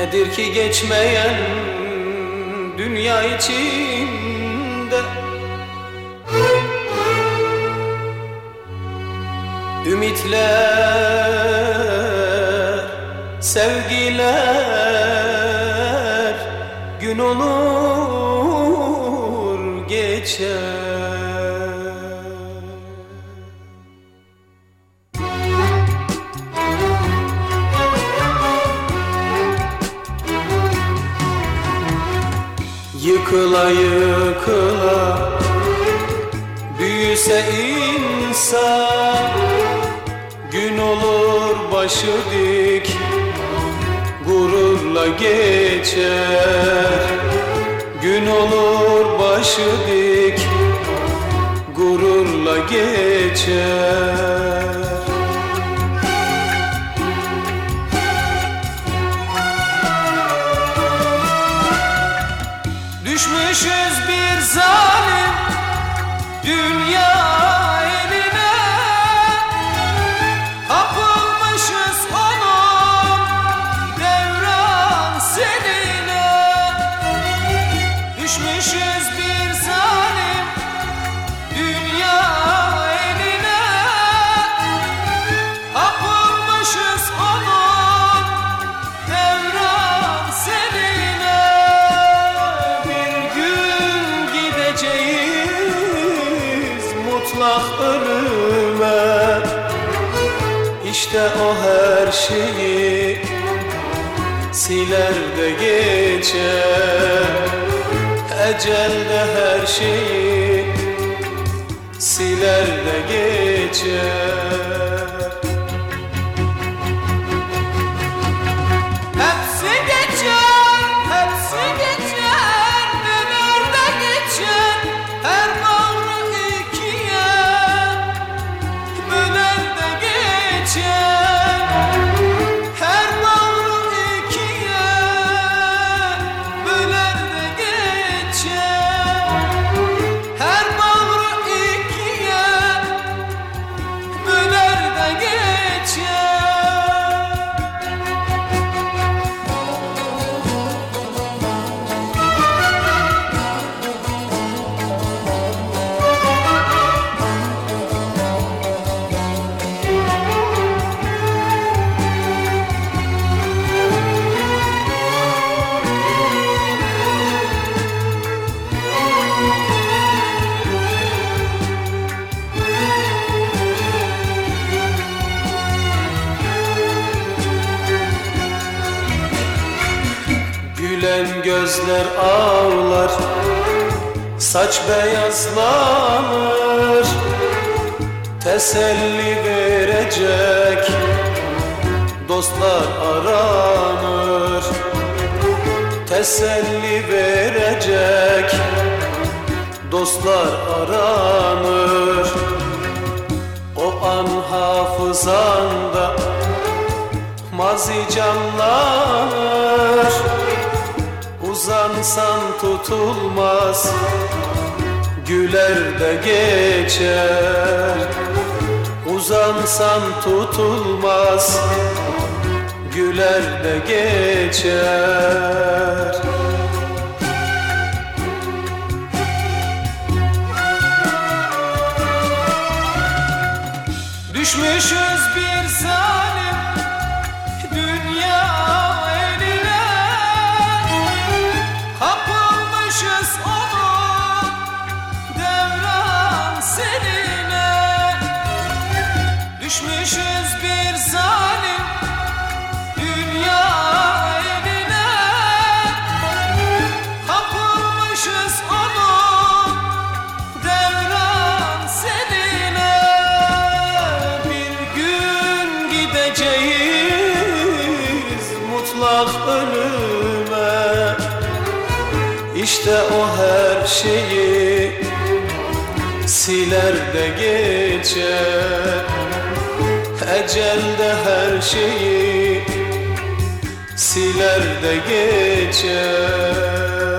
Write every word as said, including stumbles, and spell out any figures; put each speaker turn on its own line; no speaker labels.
Nedir ki geçmeyen dünya içinde? Ümitler, sevgiler gün olur geçer. Yıkıla yıkıla büyüse insan, gün olur başı dik gururla geçer. Gün olur başı dik gururla geçer. Düşmüşüz bir zalim dünya eline, kapılmışız onun devran seline. Düşmüşüz bir zalim dünya eline, kapılmışız onun devran seline. Mutlak ölüme, işte o her şeyi siler de geçer. Ecel de her şeyi siler de geçer. Hepsi geçer, hepsi geçer, neler de geçer. Her gülen gözler ağlar, saç beyazlanır. Teselli verecek dostlar aranır. Teselli verecek dostlar aranır. O an hafızanda mazi canlanır. Uzansan tutulmaz, güler de geçer. Uzansan tutulmaz, güler de geçer. Düşmüşüz bir zalim dünya eline, kapılmışız onun devran seline. Düşmüşüz bir zalim dünya eline, kapılmışız onun devran seline. Bir gün gideceğiz mutlak ölüme, İşte o her şeyi siler de geçer. Ecel de her şeyi siler de geçer.